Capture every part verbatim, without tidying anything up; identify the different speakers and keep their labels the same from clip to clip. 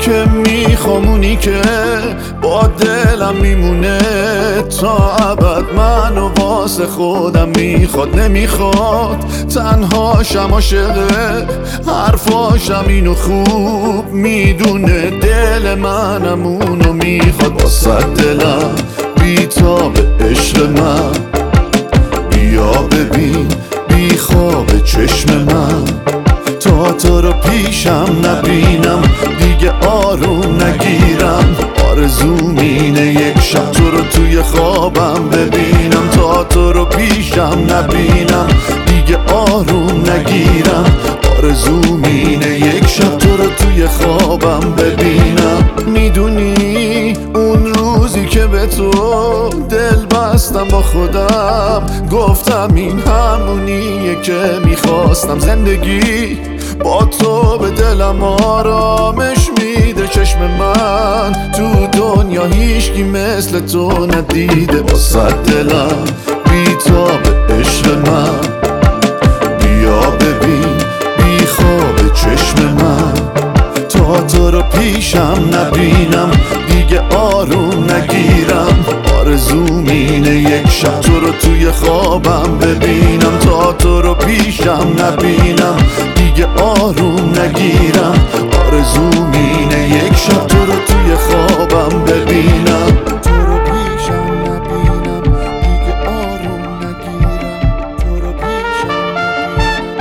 Speaker 1: که میخوام، اونی که با دلم میمونه تا ابد، منو واسه خودم میخواد نمیخواد تنهاشم، عاشقه حرفاشم اینو خوب میدونه، دل منم اونو میخواد. واسه دلم بیتاب عشق من، بیا ببین بی خواب چشم من، تا تو رو پیشم نبینم دیگه آروم نگیرم، آرزوم اینه یک شب تو رو توی خوابم ببینم، تا تو رو پیشم نبینم دیگه آروم نگیرم، آرزوم اینه یک شب تو رو توی خوابم ببینم. میدونی اون روزی که به تو دل بستم با خودم، گفتم این همونیه که میخواستم، زندگی با تو به دلم آرامش میده، چشم من تو دنیا هیچکی مثل تو ندیده. واسه دلم بیتاب عشق من، بیا ببین بی خواب چشم من، تا تو رو پیشم نبینم دیگه آروم نگیرم، آرزوم اینه یک شب تو رو توی خوابم ببینم، تا تو رو پیشم نبینم دیگه آروم نگیرم، آرزوم اینه یک شب تو رو توی خوابم ببینم، تو رو پیشم نبینم دیگه آروم نگیرم، تو رو پیشم نبینم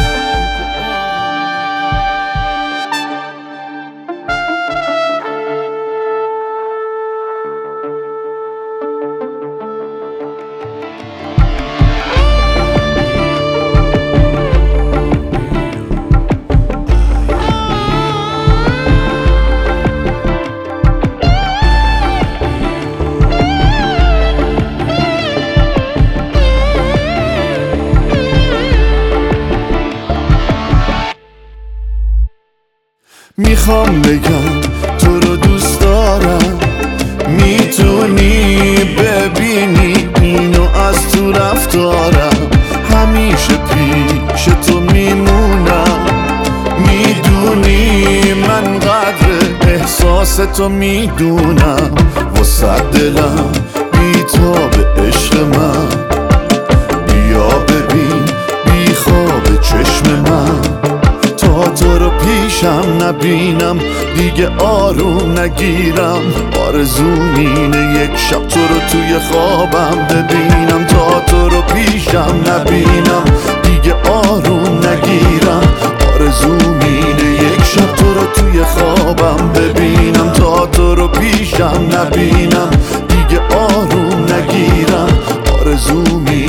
Speaker 1: میخوام بگم تو رو دوست دارم، میتونی ببینی اینو از تو رفتارم، همیشه پیش تو میمونم، میدونی من قدر احساس تو میدونم. واسه دلم بیتاب عشق من، بیا ببین بی خواب چشم من، تا تو رو پیشم نبینم دیگه آروم نگیرم، آرزوم اینه یک شب تو رو توی خوابم ببینم، تا تو رو پیشم نبینم دیگه آروم نگیرم، آرزوم اینه یک شب تو رو توی خوابم ببینم، تا تو رو پیشم نبینم دیگه آروم نگیرم، آرزوم